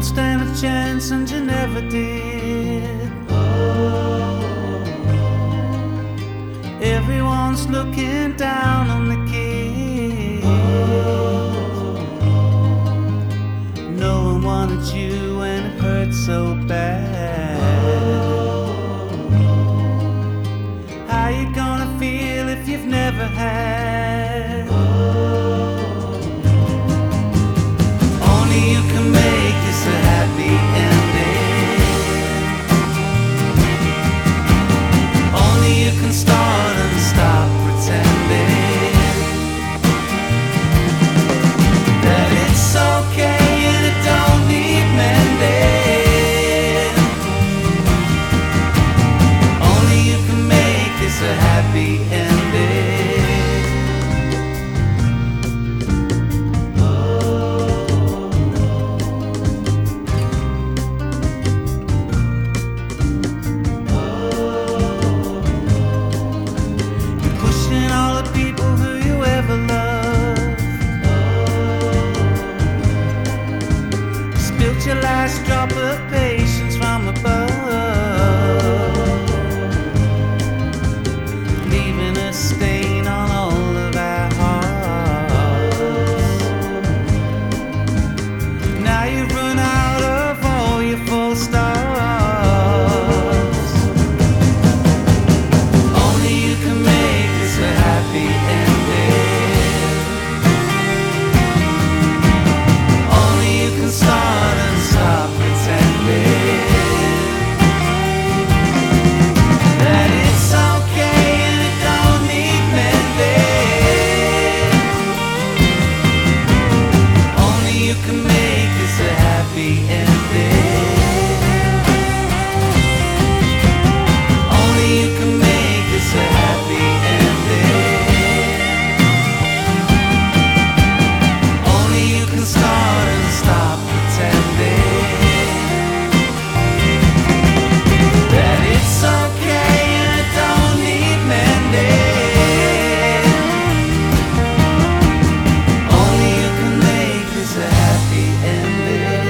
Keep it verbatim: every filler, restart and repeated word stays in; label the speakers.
Speaker 1: don't stand a chance and you never did. Everyone's looking down on the kid. No one wanted you and it hurt so bad. How you gonna feel if you've never had? Only you can make this a happy ending. Only you can start and stop pretending that it's okay and it don't need mending. Only you can make this a happy ending. Your last drop of patience from above, leaving a stain on all of our hearts. Now you've run out of all your full stars. Only you can make this a happy ending. Only you can start and stop pretending that it's okay and it don't need mending. Only you can make this a happy ending. Only you can make this a happy ending. Only you can start and stop pretending that it's okay and it don't need mending. Only you can make this a happy ending.